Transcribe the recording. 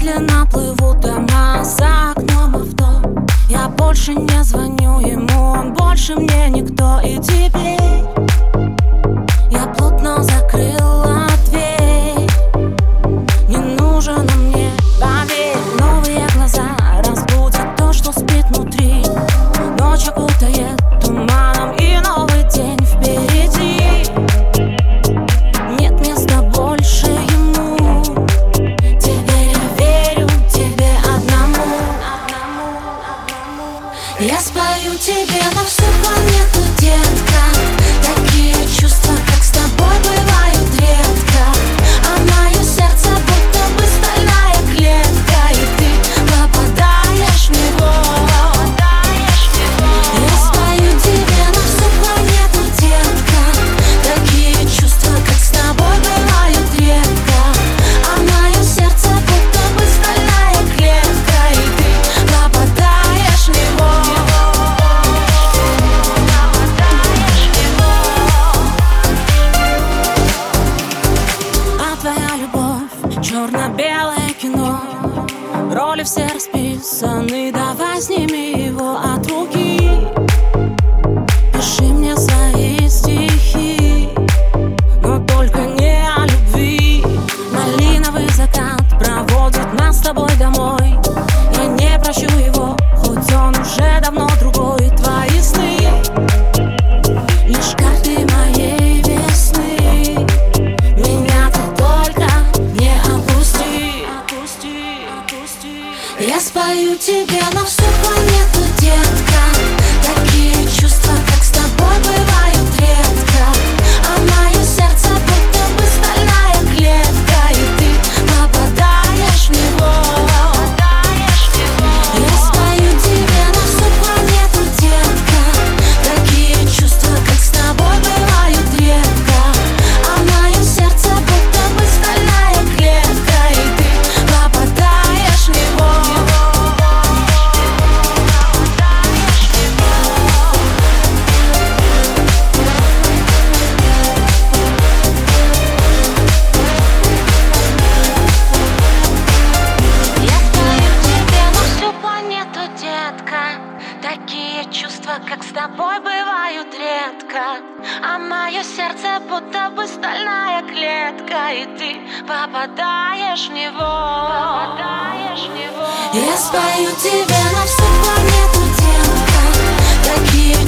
Медленно плывут дома за окном авто. Я больше не звоню ему, он больше мне никто. И теперь я плотно закрыла дверь. Не нужен он мне, поверь. Новые глаза разбудят то, что спит внутри. Ночь окутает туманом, и новый день впереди. Нет места больше ему. Теперь я верю тебе одному. Я спою тебе на всю планету, детка. Такие чувства, как с тобой, бывают редко. А мое сердце будто бы стальная клетка, и ты попадаешь в него. Я спою тебе на всю планету, детка. Такие чувства, как с тобой, бывают редко. А мое сердце будто бы стальная клетка, и ты попадаешь в него. Твоя любовь, черно-белое кино. Роли все расписаны, давай сними его от руки. Пиши мне свои стихи, но только не о любви. Малиновый закат проводит нас с тобой домой. Я не прощу его, хоть он уже давно другой. Твои сны лишь карты моей весны. Меня ты только не опусти. Я спою тебе на всю планету, детка. Такие чувства, как с тобой, бывают редко. А мое сердце будто бы стальная клетка, и ты попадаешь в него. Я спою тебе на всю планету, детка. Такие чувства, как с тобой, бывают редко. А мое сердце будто бы стальная клетка, и ты попадаешь в него. Такие чувства, как с тобой, бывают редко. А мое сердце будто бы стальная клетка, и ты попадаешь в него. Я спою тебе на всю планету, детка. Такие